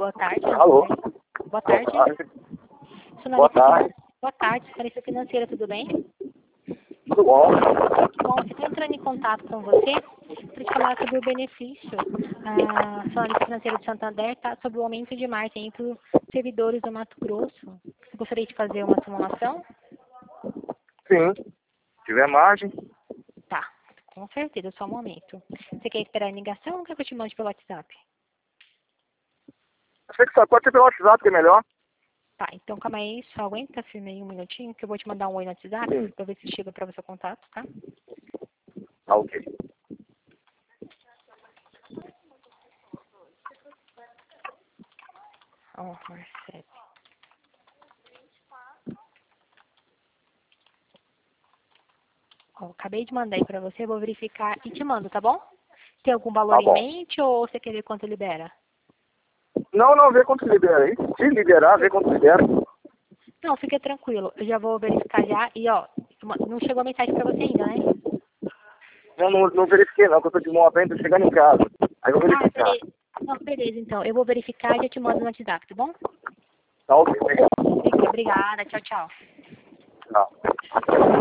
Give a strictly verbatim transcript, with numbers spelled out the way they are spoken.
Boa tarde. Alô? Boa tarde. Boa tarde. Sou Boa tarde. Finan- Boa tarde, analista financeira, tudo bem? Tudo bom? Bom, eu estou entrando em contato com você para te falar sobre o benefício. A sua analista financeira de Santander está sobre o aumento de margem entre os servidores do Mato Grosso. Você gostaria de fazer uma simulação? Sim. Se tiver margem. Tá, com certeza, só um momento. Você quer esperar a ligação ou quer que eu te mande pelo WhatsApp? Você que só pode ser pelo WhatsApp, que é melhor. Tá, então calma aí, só aguenta firme aí um minutinho que eu vou te mandar um oi no WhatsApp Sim. para ver se chega para o seu contato, tá? Tá ok. Ó, Marcelo. Ó, acabei de mandar aí pra você, vou verificar e te mando, tá bom? Tem algum valor Tá em bom. mente ou você quer ver quanto libera? Não, não, vê quanto se libera aí. Se liberar, vê quanto libera. Não, fica tranquilo, eu já vou verificar já e ó, uma- não chegou a mensagem pra você ainda, né? Não, não, não verifiquei não, que eu tô de moto ainda, tô chegando em casa. Aí eu vou Ah, verificar. beleza. Não, beleza, então, eu vou verificar e já te mando no WhatsApp, tá bom? Tá ok, obrigado. Fica, obrigada, tchau, tchau. Tchau.